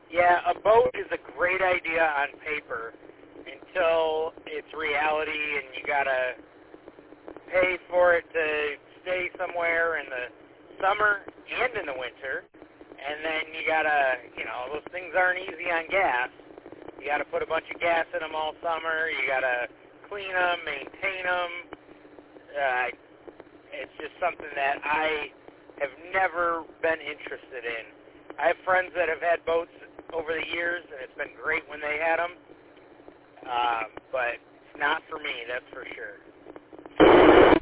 Yeah, a boat is a great idea on paper until it's reality and you gotta pay for it to stay somewhere in the summer and in the winter. And then you gotta, those things aren't easy on gas. You gotta put a bunch of gas in them all summer. You gotta clean them, maintain them. It's just something that I have never been interested in. I have friends that have had boats over the years, and it's been great when they had them. But it's not for me, that's for sure.